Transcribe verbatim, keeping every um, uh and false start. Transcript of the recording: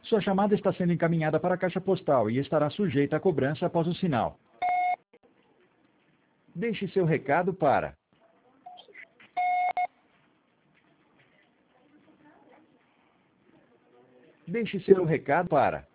Sua chamada está sendo encaminhada para a caixa postal e estará sujeita a cobrança após o sinal. Deixe seu recado para... Deixe seu recado para...